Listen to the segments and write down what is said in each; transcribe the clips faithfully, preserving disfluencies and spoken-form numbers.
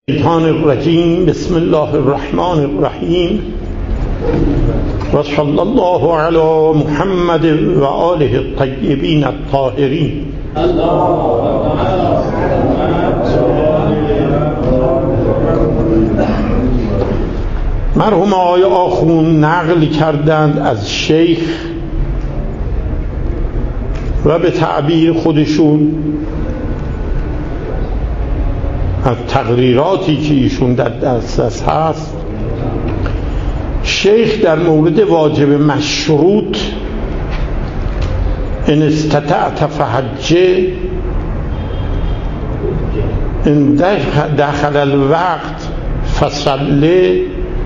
الشیطان الرجیم. بسم الله الرحمن الرحیم و صلی الله علی محمد و آله الطیبین الطاهرین. مرحوم آقای آخوند نقل کردند از شیخ و به تعبیر خودشون از تقریراتی که ایشون در دسترس هست، شیخ در مورد واجب مشروط ان استطعت فحجه، ان دخل الوقت فصله،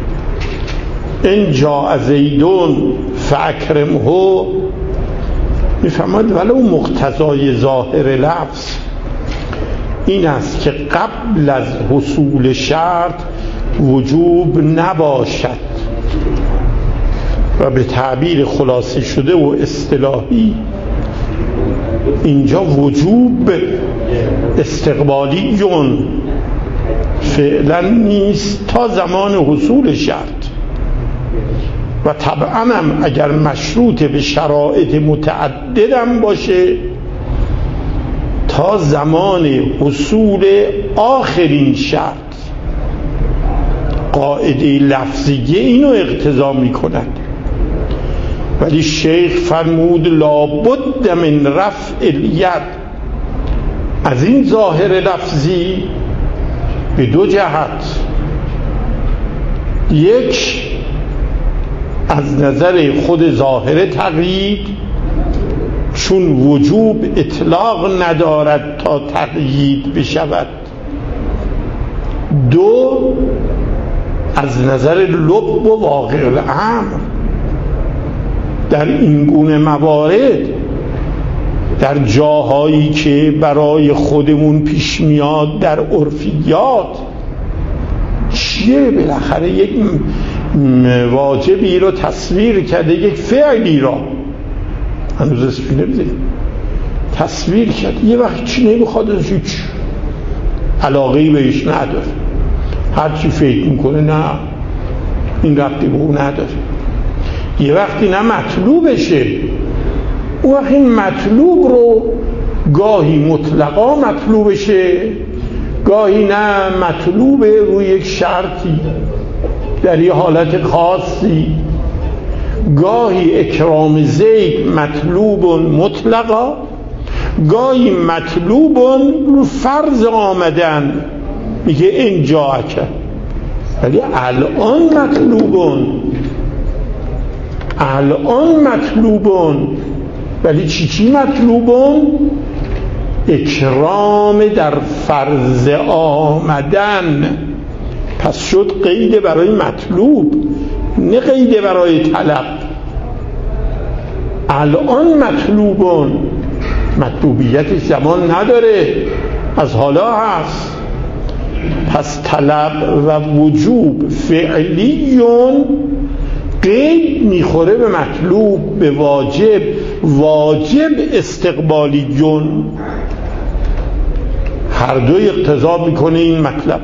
ان جاء زیدون فاکرمه. میفهمد ولو مقتضای ظاهر لفظ این است که قبل از حصول شرط وجوب نباشد و به تعبیر خلاصه شده و اصطلاحی اینجا وجوب استقبالیون فعلا نیست تا زمان حصول شرط، و طبعا هم اگر مشروط به شرایط متعددم باشه تا زمان حصول آخرین شرط. قاعده لفظیه اینو اقتضا می کند، ولی شیخ فرمود لابد من رفع الید، از این ظاهر لفظی به دو جهت: یک از نظر خود ظاهر تقیید، چون وجوب اطلاق ندارد تا تقیید بشود. دو از نظر لب و واقع الامر، در این گونه موارد در جاهایی که برای خودمون پیش میاد در عرفیات چیه؟ بالاخره یک واجبی رو تصویر کرده، یک فعلی را هنوز اسمی نمیدیم تصویر کرد، یه وقت چی نمیخواد، از هیچ علاقه‌ای بهش نداره، هر چی فکر میکنه نه این ربطی به اون نداره. یه وقتی نه مطلوبشه، اون وقت این مطلوب رو گاهی مطلقا مطلوبشه، گاهی نه مطلوب روی یک شرطی در یه حالت خاصی، گاهی اکرام زید مطلوب مطلقا، گاهی مطلوب رو فرض آمدن، میگه این جاکه، ولی الان مطلوبون الان مطلوبون ولی چی چی مطلوبون؟ اکرام در فرض آمدن. پس شد قید برای مطلوب، نه قید برای طلب. الان مطلوبون، مطلوبیت زمان نداره، از حالا هست. پس طلب و وجوب فعلیون قید میخوره به مطلوب، به واجب. واجب استقبالیون، هر دوی اقتضا میکنه این مطلب.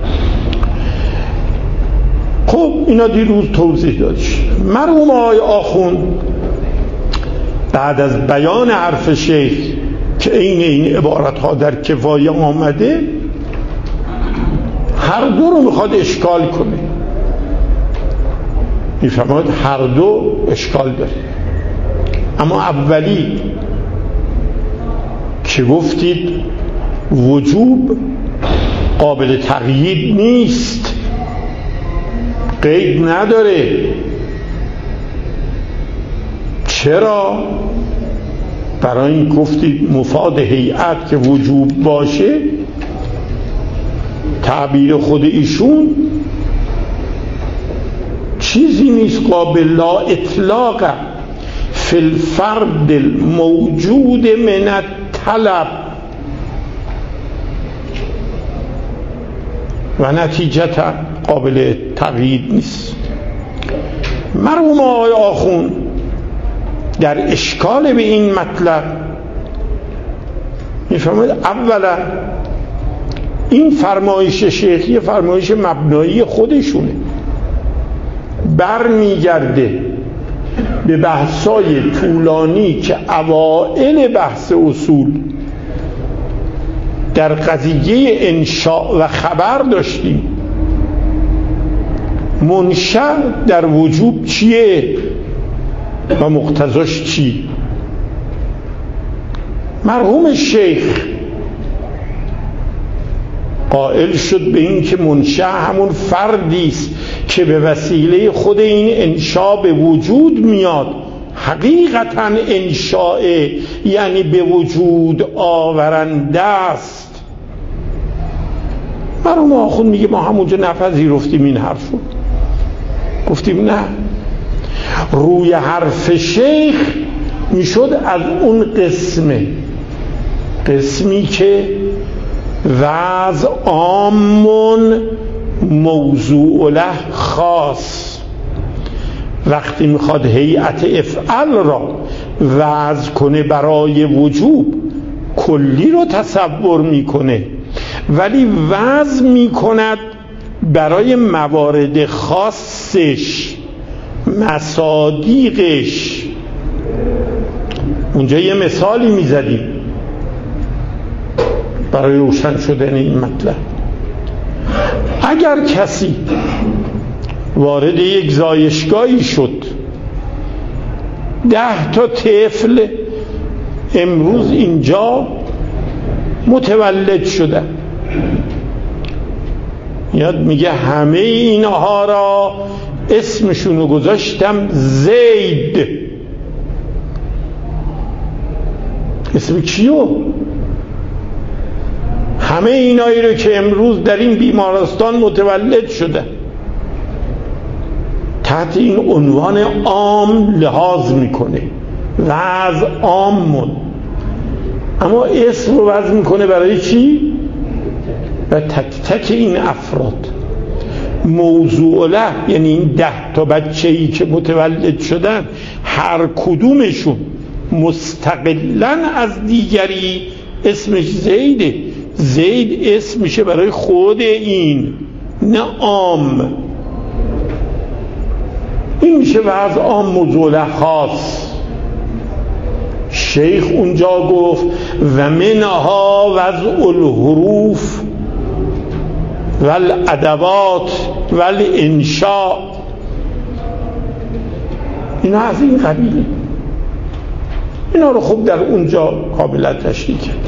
خب اینا دیروز توضیح دادش. مرحوم آقای آخوند بعد از بیان حرف شیخ که عین این عبارت ها در کفایه آمده، هر دو رو میخواد اشکال کنه. میفهمید هر دو اشکال داره، اما اولی که گفتید وجوب قابل تقیید نیست، قید نداره. چرا؟ برای این گفتید مفاد هیئت که وجوب باشه، تعبیر خود ایشون چیزی نیست قابل لا اطلاق فی الفرد الموجود من الطلب و نتیجتا قابل تقیید نیست. مرحوم آقای آخوند در اشکال به این مطلب میفهمید اولا این فرمایش شیخی فرمایش مبنایی خودشونه، بر میگرده به بحثای طولانی که اوائل بحث اصول در قضیه انشاء و خبر داشتیم. منشأ در وجوب چیه و مقتضاش چی؟ مرحوم شیخ قائل شد به این که منشأ همون فردی است که به وسیله خود این انشاء به وجود میاد. حقیقتا انشاء یعنی به وجود آورنده است. مرحوم آخوند میگه ما همونجا نپذیرفتیم این حرفو، گفتیم نه، روی حرف شیخ میشد از اون قسمه قسمی که وضع عامون موضوع له خاص، وقتی میخواد هیئت افعل را وضع کنه برای وجوب کلی رو تصور میکنه، ولی وضع میکند برای موارد خاصش، مصادیقش. اونجا یه مثالی میزدیم برای روشن شدن این مطلب. اگر کسی وارد یک زایشگاهی شد، ده تا طفل امروز اینجا متولد شدن، یاد میگه همه اینها را اسمشونو گذاشتم زید. اسم کیو؟ همه اینایی رو که امروز در این بیمارستان متولد شدن تحت این عنوان عام لحاظ میکنه، وضع عامون، اما اسم رو وضع میکنه برای چی؟ و تک تک این افراد. موضوع له یعنی این ده تا بچه‌ای که متولد شدن هر کدومشون مستقلاً از دیگری اسمش زیده. زید اسم میشه برای خود این، نه عام. این میشه وضع عام موضوع له خاص. شیخ اونجا گفت و منها وضع الحروف والادوات والانشاء. اینا از این قبیله. اینا رو خوب در اونجا قابل تشریح کرد.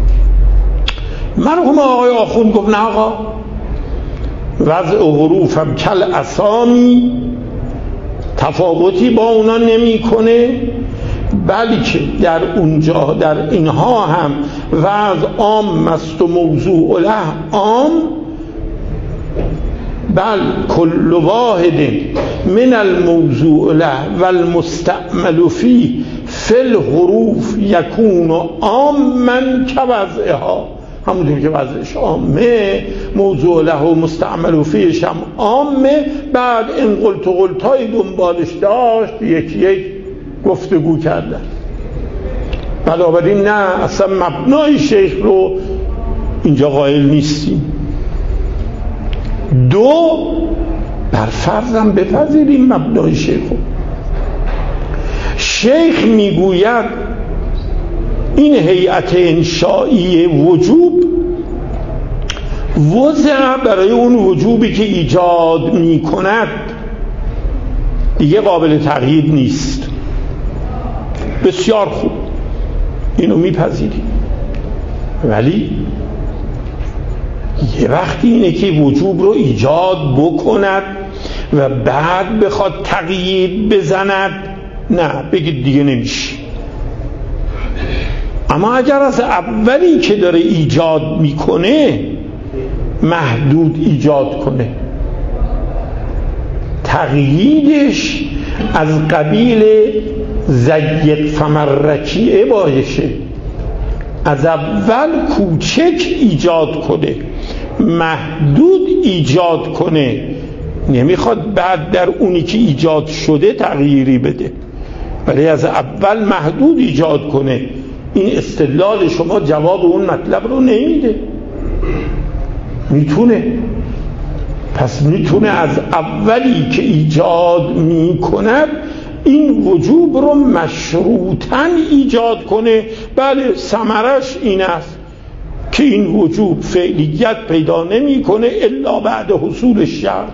مرحوم آقای آخوند گفت نه آقا، وضع حروف هم کل اسامی تفاوتی با اونا نمی کنه، بلکه در اونجا در اینها هم وضع عام است و موضوع له عام. بل کل واحد من الموضوع له والمستعمل فيه فی الحروف یکون عاما كوضعها. همونطور که وضعش عامه، موضوع له و مستعمل فیهش هم عامه. بعد این قلت و قلتای دنبالش داشت، یکی یک گفتگو کردن. بنابراین نه، اصلا مبنای شیخ رو اینجا قائل نیستیم. دو، بر فرضم بپذیریم مبنای شیخ رو. شیخ میگوید این هیئت انشائی وجوب وضع برای اون وجوبی که ایجاد می کند دیگه قابل تغییر نیست. بسیار خوب، اینو میپذیریم، ولی یه وقتی اینه که وجوب رو ایجاد بکند و بعد بخواد تغییر بزند، نه بگید دیگه نمیشه. اما اگر از اولی که داره ایجاد میکنه محدود ایجاد کنه، تغییرش از قبیل زیق فمرکیه باشه، از اول کوچک ایجاد کنه، محدود ایجاد کنه، نمیخواد بعد در اونی که ایجاد شده تغییری بده، ولی از اول محدود ایجاد کنه. این استدلال شما جواب اون مطلب رو نمیده. میتونه. پس میتونه از اولی که ایجاد میکند این وجوب رو مشروطاً ایجاد کنه. بله ثمرش این است که این وجوب فعلیت پیدا نمیکنه الا بعد حصول شرط.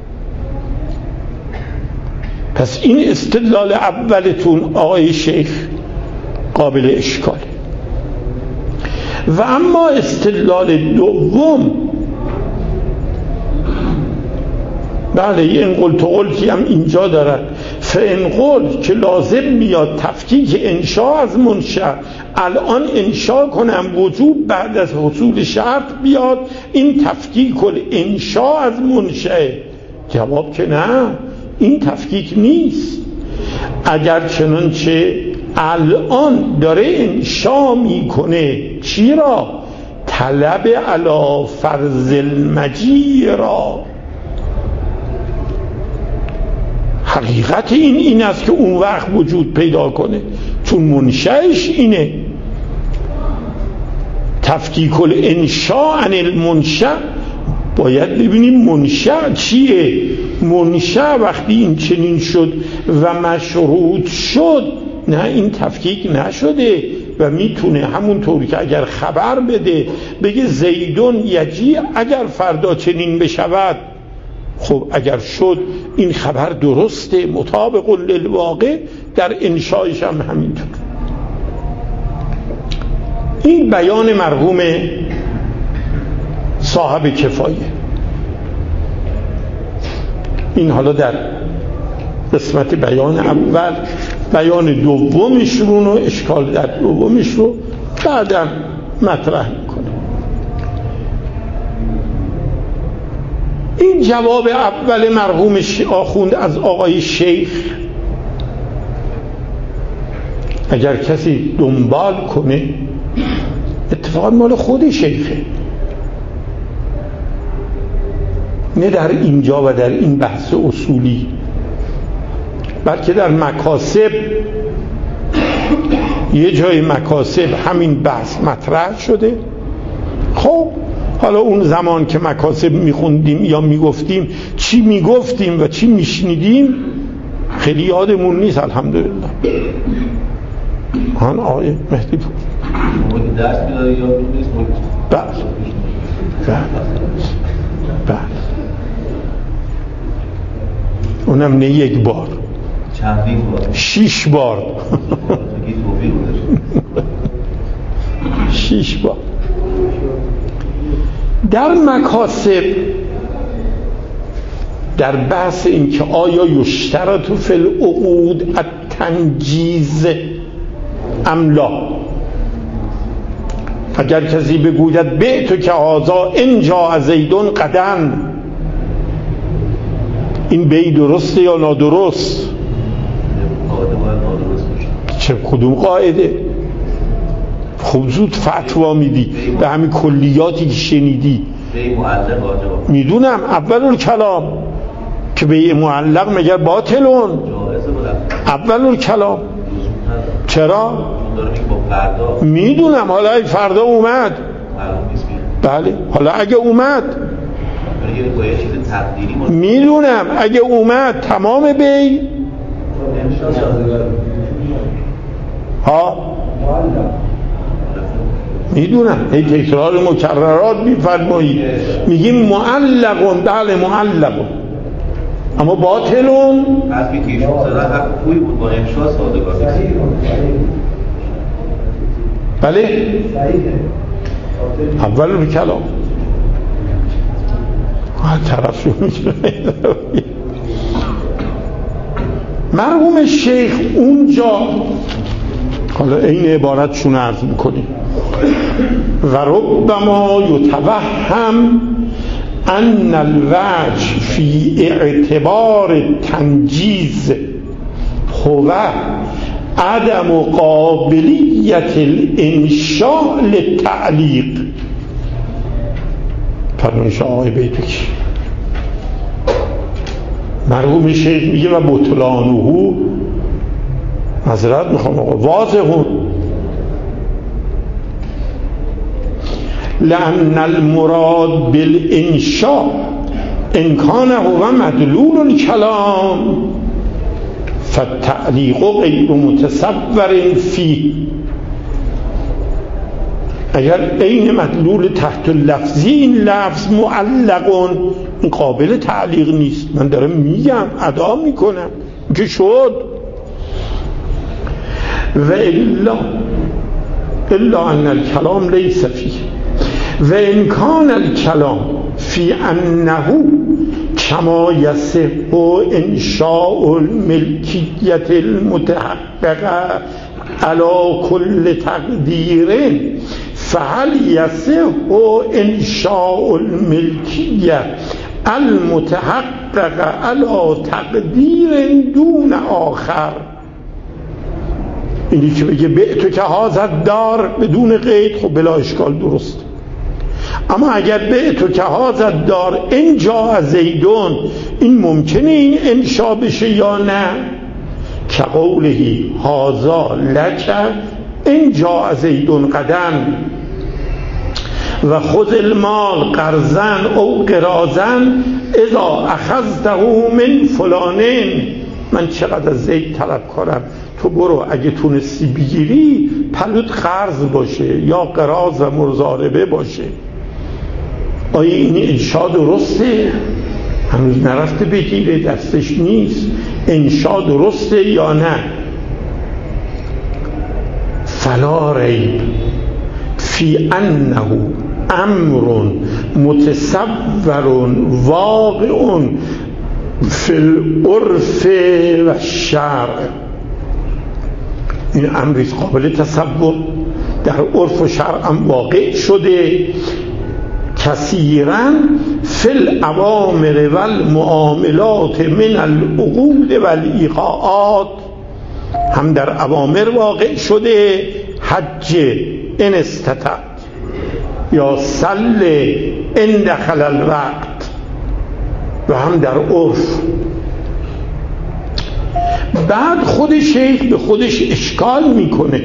پس این استدلال اولتون آقای شیخ قابل اشکاله. و اما استدلال دوم، بله این قلت و قلتی هم اینجا دارد. فان قلت که لازم میاد تفکیک انشاء از منشأ، الان انشاء کنم وجوب بعد از حصول شرط بیاد، این تفکیک الانشاء از منشأ. جواب که نه، این تفکیک نیست. اگر چنانچه الان داره انشاء میکنه چی را؟ طلب علی فرض المجیء را. حقیقت این این است که اون وقت وجود پیدا کنه، چون منشأش اینه. تفکیک الانشاء عن المنشأ، باید ببینیم منشأ چیه. منشأ وقتی این چنین شد و مشروط شد، نه این تفکیک نشده و میتونه همونطوری که اگر خبر بده بگه زیدون یجی اگر فردا چنین بشود، خب اگر شد این خبر درسته مطابق للواقع، در انشایش هم همینطور. این بیان مرحوم صاحب کفایه. این حالا در قسمت بیان اول، بیان دومش رو و اشکال در دومش رو بعدم مطرح میکنه. این جواب اول مرحوم آخوند از آقای شیخ اگر کسی دنبال کنه، اتفاقا مال خود شیخه، نه در اینجا و در این بحث اصولی، بلکه در مکاسب یه جای مکاسب همین بحث مطرح شده. خب حالا اون زمان که مکاسب میخوندیم یا میگفتیم چی میگفتیم و چی میشنیدیم خیلی یادمون نیست الحمدلله. هان آقای مهدی بود درس میداده یادمون نیست. بله بله بله اونم نه یک بار، چندین بار، شیش بار شیش بار در مکاسب، در بحث این که آیا یشترط فی العقود التنجیز ام لا، اگر کسی بگوید بعت که هذا ان جاء زید غدا، این بیع درسته یا نادرست؟ چه کدوم قاعده؟ خب زود فتوا میدی به همین کلیاتی که شنیدی. میدونم اول الکلام که بیع معلق مگر باطلون؟ اول الکلام چرا؟ میدونم حالا اگه فردا اومد، بله حالا اگه اومد میدونم اگه اومد تمام بیع ها میدونم، هی تکرار مکررات میفرمایید، میگیم معلقون، بله معلقون، اما باطلون از که تیشون صدا حق خوبی بود با انشاء سادگار. بله اول به کلام ها طرف رو میکنه. مرحوم شیخ اونجا حالا این عبارتشون عرض میکنیم و ربما یتوهم ان الوجه فی اعتبار تنجیز هو عدم قابلیت الانشاء للتعلیق. فرمایش آقای بیتوکی مرحوم شیخ میگه و بطلانه، معذرت میخوام آقا، واضحون لأن المراد بالانشاء ان کان هو مدلول الکلام فالتعلیق غیر متصور فیه. اگر عین مدلول تحت اللفظی این لفظ معلقون، این قابل تعلیق نیست، من دارم میگم ادا میکنم که شد. و الا الا ان الکلام لیس فیه و ان کان الکلام فی انه کما یصح انشاء الملکیت المتحققه علی کل تقدیر فهل یصح انشاء الملکیت المتحققه علی تقدیر دون آخر. اینی که بگه بعتو که هازد دار بدون قید، خب بلا اشکال درست. اما اگر بعتو که هازد دار انجا زیدون، این ممکنه این انشا بشه یا نه؟ که قولهی هازا لک انجا زیدون قدم و خذ المال قرضن او قراضن اذا اخذته من فلانین. من چقدر از زید طلب کنم، تو برو اگه تونستی بگیری پلوت قرض باشه یا قراض و مزاربه باشه. آیا این انشا درسته؟ هنوز نرفته بگیره، دستش نیست. انشا درسته یا نه؟ فلا ریب فی انه امر متصور واقع فی العرف و الشرع. این امری قابل تصور در عرف و شرع هم واقع شده. کثیرا فی الاوامر و المعاملات من العقود و الایقاعات، هم در اوامر واقع شده، حج ان استطعت یا صل ان دخل الوقت، و هم در عرف. بعد خود شیخ به خودش اشکال میکنه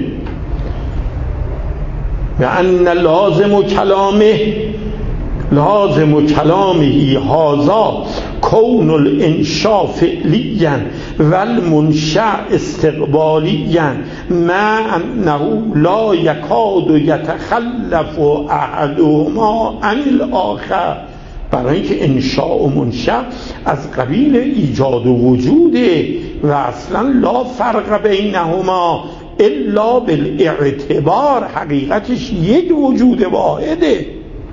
و ان لازم کلامه لازم کلامه هذا کون الانشاء فعلیا و المنشأ استقبالیا مع انه لا یکاد یتخلف احدهما عن الاخر. برای اینکه انشاء و منشأ از قبیل ایجاد و وجوده و اصلا لا فرق بینهما الا بالاعتبار، حقیقتش یک وجود واحده.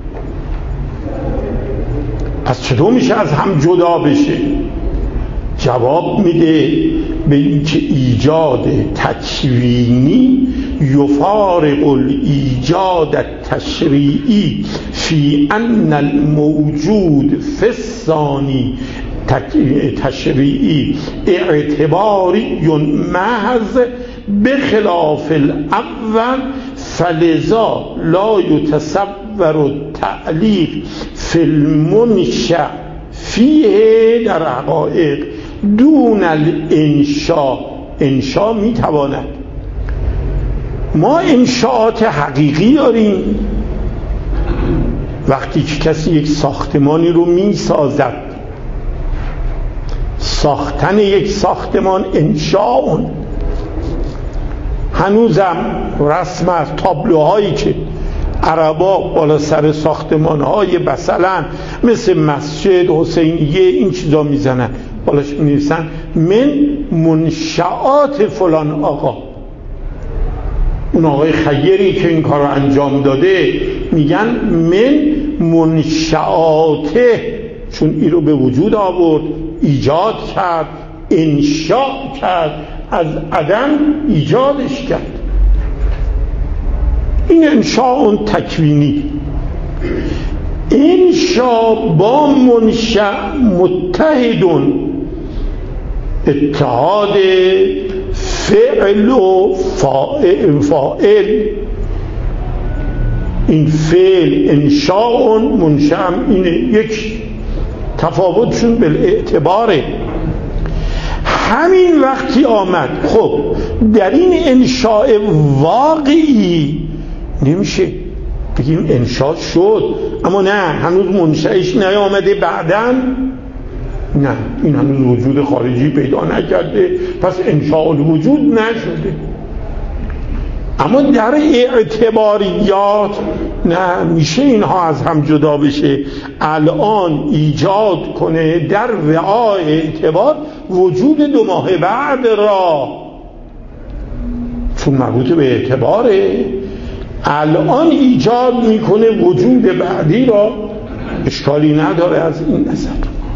پس چطور میشه از هم جدا بشه؟ جواب میده به اینکه ایجاد تکوینی یفارق الایجاد التشریعی فی ان الموجود فی الثانی تشریعی اعتباری محض بخلاف الاول، فلذا لا یتصور التعلیق فی المنشأ فیه در حقایق دون الانشاء. انشاء میتواند، ما انشاءات حقیقی داریم. وقتی که کسی یک ساختمانی رو میسازد، ساختن یک ساختمان انشاء، هنوزم رسم از تابلوهایی که عربا بالا سر ساختمان‌های مثلا مثل مسجد حسینیه این چیزا میزنن، بالاش می‌نویسن من منشآت فلان آقا. اون آقای خیری که این کار رو انجام داده میگن من منشآته، چون این رو به وجود آورد، ایجاد کرد، انشاء کرد، از عدم ایجادش کرد. این انشاء تکوینی. انشاء با منشأ متحدون، اتحاد فعل و فاعل. این فعل انشاء، منشأ اینه، یک تفاوتشون بالاعتباره. همین وقتی آمد خب در این انشاء واقعی نمیشه بگیم انشاء شد، اما نه، هنوز منشأش نیامده، بعداً نه، این هنوز وجود خارجی پیدا نکرده، پس انشاء الوجود نشده. اما در اعتباریات نه، میشه اینها از هم جدا بشه. الان ایجاد کنه در وعای اعتبار وجود دو ماه بعد را، چون مربوط به اعتباره، الان ایجاد میکنه وجود بعدی را، اشکالی نداره از این نظر.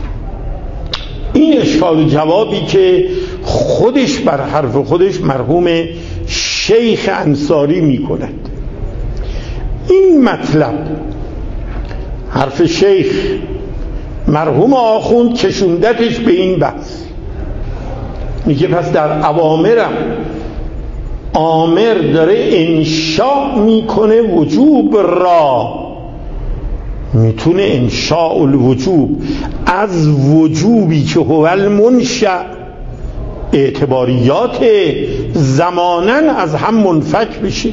این اشکال جوابی که خودش بر حرف خودش مرحوم شیخ انصاری میکند. این مطلب حرف شیخ مرحوم آخوند کشوندتش به این بحث، میگه پس در اوامرم آمر داره انشاء میکنه وجوب را، میتونه انشاء الوجوب از وجوبی که هو المنشأ اعتباریات زمانن از هم منفک بشه.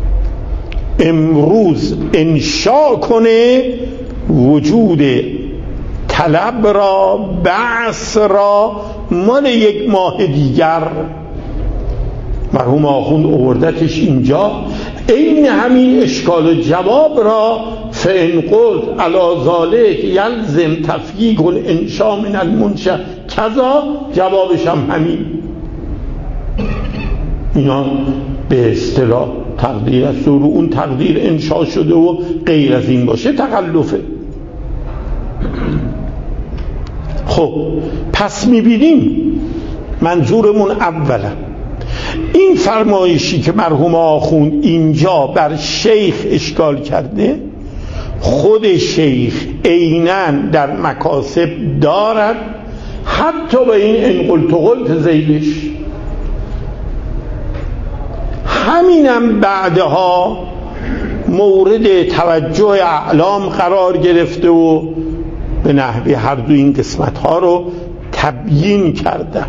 امروز انشاء کنه وجود طلب را، بعث را، مال یک ماه دیگر. مرحوم آخوند آوردتش اینجا، این همین اشکال و جواب را فإن قلت علی ذلک یلزم تفییق الانشاء من المنشأ کذا، جوابش هم همین. اینا به اصطلاح تقدیر است و رو اون تقدیر انشاء شده و غیر از این باشه تخلفه. خب پس میبینیم منظورمون اولا این فرمایشی که مرحوم آخوند اینجا بر شیخ اشکال کرده، خود شیخ عیناً در مکاسب دارد، حتی به این ان قلت قلت زیدش. همینم بعدها مورد توجه اعلام قرار گرفته و به نحوی هر دو این قسمت ها رو تبیین کردن.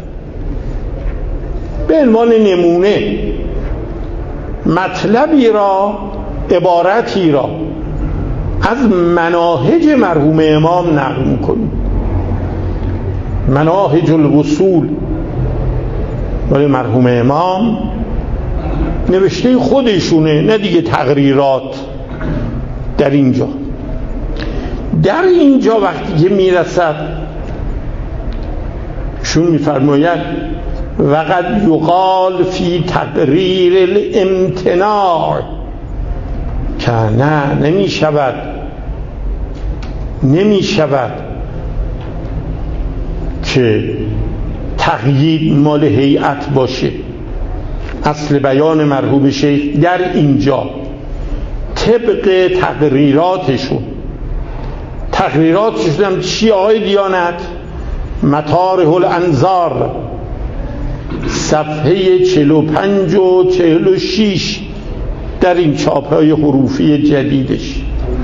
به عنوان نمونه مطلبی را، عبارتی را از مناهج مرحوم امام نقل می‌کنیم. مناهج الوصول ولی مرحوم امام نوشته خودشونه، نه دیگه تقریرات. در اینجا در اینجا وقتی که میرسد شون میفرماید وقد یقال فی تقریر الامتناع، که نه نمی شود نمی شود که تقیید مال هیئت باشه. اصل بیان مرحوم شیخ در اینجا طبق تقریراتشون، تقریراتشون هم چی آقای دیانت؟ مطارح الانظار صفحه چهل و پنج و چهل و شش در این چاپ‌های حروفی جدیدش.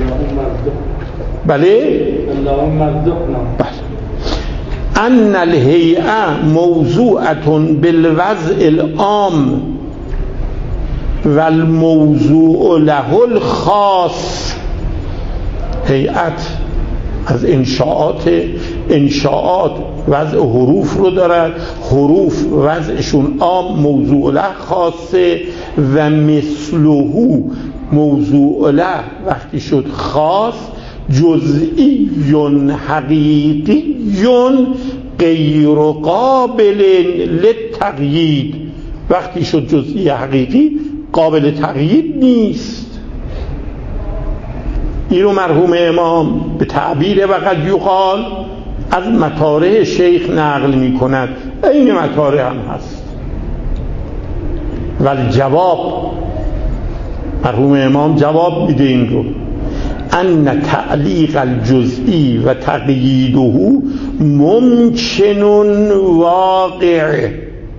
بله؟ بله. ان الهیئه موضوعة بالوضع العام والموضوع له الخاص. هیئت از انشاءات انشاءات وضع حروف رو دارد، حروف وضعشون عام، موضوع له خاصه، و مثله موضوع له وقتی شد خاص جزئی حقیقی غیر قابل للتقیید، وقتی شد جزئی حقیقی قابل تقیید نیست. این رو مرحوم امام به تعبیر وقد یقال از مطارح شیخ نقل می کند، این مطارح هم هست. ولی جواب مرحوم امام جواب میده این رو، ان تعلیق الجزئی و تقییده ممکن واقع.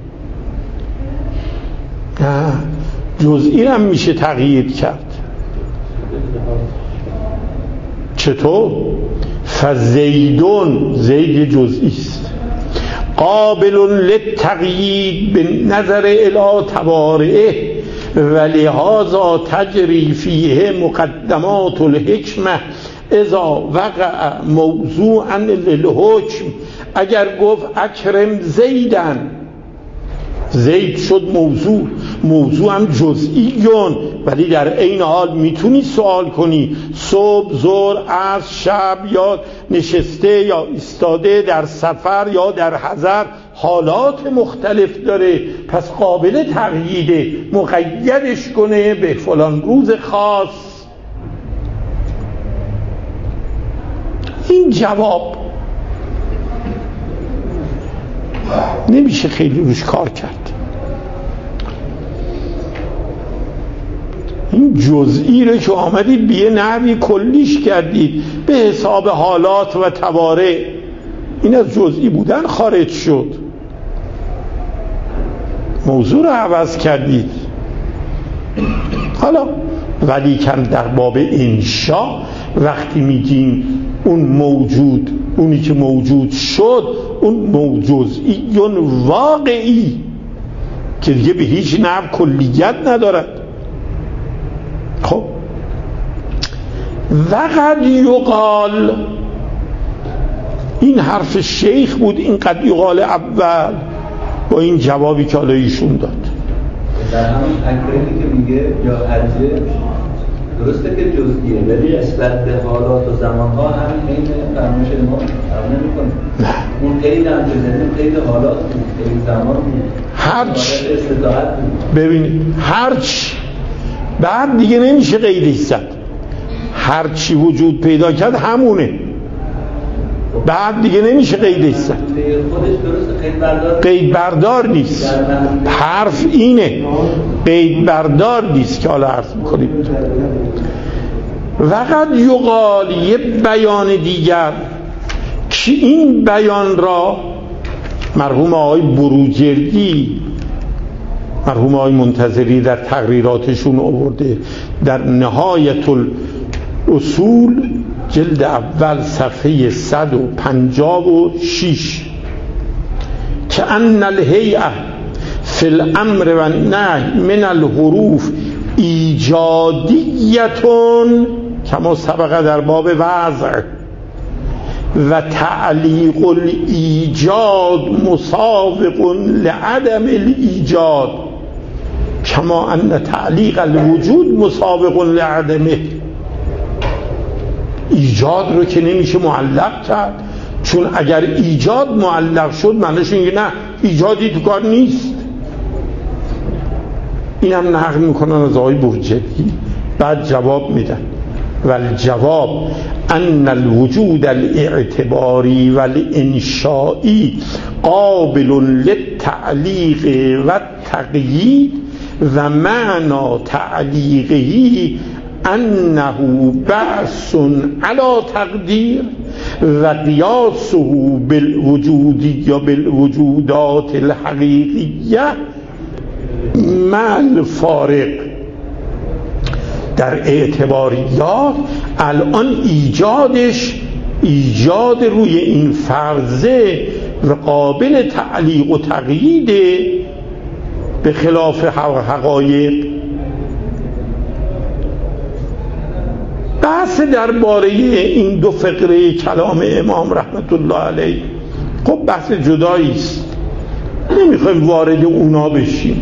جزئی هم میشه تقیید کرد. چطور؟ فزیدون، زید جزئی است، قابل للتقیید به نظر الی تبارعه، ولهذا تجری فیه مقدمات الحکمه اذا وقع موضوعا للحکم. اگر گفت اکرم زیدن، زید شد موضوع، موضوع هم جزئیون، ولی در این حال میتونی سوال کنی صبح، ظهر، عصر، شب، یا نشسته یا ایستاده، در سفر یا در حضر، حالات مختلف داره، پس قابل تقییده، مقیدش کنه به فلان روز خاص. این جواب نمیشه خیلی روش کار کرد. این جزئی رو که آمدید به یه نحوی کلیش کردید به حساب حالات و توارع، این از جزئی بودن خارج شد، موضوع رو عوض کردید. حالا ولی کم در باب انشا وقتی میگیم اون موجود، اونی که موجود شد، اون موجودی اون واقعی که دیگه به هیچ نحو کلیت ندارد. خب وقد یقال، این حرف شیخ بود، این قد یقال اول با این جوابی که حالا ایشون داد. در همون اکرمی که میگه یا عجب، درسته که جزئیه ولی نسبت به حالات و زمانها هم این فرمایش ما عمل نمی‌کنه. اون قید هم که زدیم قید حالات بود، قید زمان بود، هرچ استطاعت بود. ببینید هرچ بعد دیگه نمیشه قیدش زد، هرچی وجود پیدا کرد همونه، بعد دیگه نمیشه قیدش زد. خودش درسته قید بردار قید بردار نیست، حرف اینه، قید بردار نیست که حالا عرض میکنیم. وقد یقال، یه بیان دیگر که این بیان را مرحوم آقای بروجردی، مرحوم آقای منتظری در تقریراتشون آورده در نهایت الاصول جلد اول صفحه صد و پنجاه و شش، که ان الهیئه فی الامر و النهی من الحروف ایجادیتون کما سبق در باب وضع، و تعلیق الایجاد مسابق لعدم الایجاد کما ان تعلیق الوجود مسابق لعدمه. ایجاد رو که نمیشه معلق کرد، چون اگر ایجاد معلق شد معنیش اینه نه ایجادی تو کار نیست. این هم نقل میکنن از آقای بروجردی. بعد جواب میدن والجواب ان الوجود الاعتباری والانشائی قابل للتعلیق والتقیید و معنی تعلیقه انه بعث علی تقدیر و قیاسه بالوجودی یا بالوجودات الحقیقیه مع الفارق. در اعتباریات الان ایجادش ایجاد روی این فرضه و قابل تعلیق و تقیید به خلاف حقایق. بحث درباره این دو فقره کلام امام رحمت الله علیه خب بحث جدایی است، نمیخوایم وارد اونا بشیم.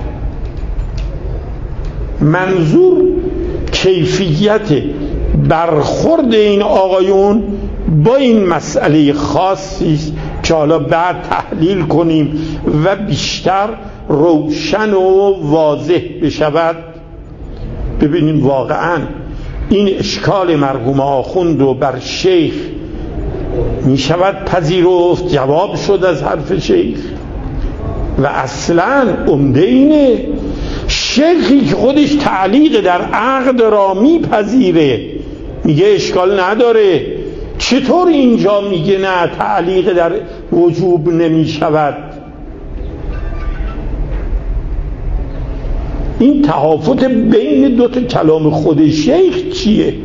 منظور کیفیت برخورد این آقایون با این مسئله خاصی است که حالا بعد تحلیل کنیم و بیشتر روشن و واضح بشود. ببینیم واقعا این اشکال مرحوم آخوند رو بر شیخ می شود پذیرفت؟ جواب شد از حرف شیخ. و اصلا عمده اینه شیخی که خودش تعلیق در عقد را میپذیره میگه اشکال نداره، چطور اینجا میگه نه تعلیق در وجوب نمیشود؟ این تفاوت بین دو تا کلام خود شیخ چیه؟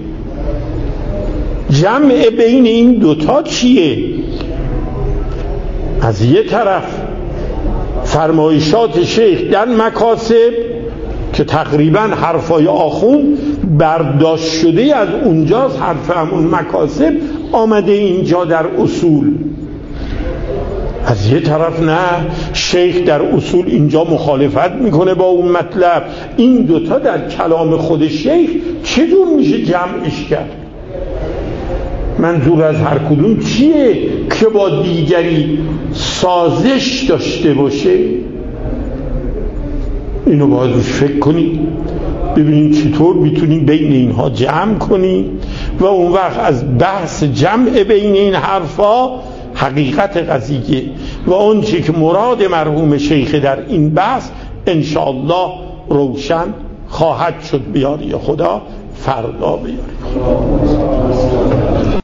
جمع بین این دوتا چیه؟ از یه طرف فرمایشات شیخ در مکاسب که تقریبا حرفای آخوند برداشت شده از اونجاست، حرف همون مکاسب آمده اینجا در اصول. از یه طرف نه، شیخ در اصول اینجا مخالفت میکنه با اون مطلب، این دوتا در کلام خود شیخ چجور میشه جمعش کرد؟ منظور از هر کدوم چیه که با دیگری سازش داشته باشه؟ اینو باید روش فکر کنیم، ببینیم چطور میتونیم بین اینها جمع کنیم و اون وقت از بحث جمع بین این حرفا حقیقت قضیه و اون چی که مراد مرحوم شیخ در این بحث انشاءالله روشن خواهد شد. بیاری خدا فردا بیاری.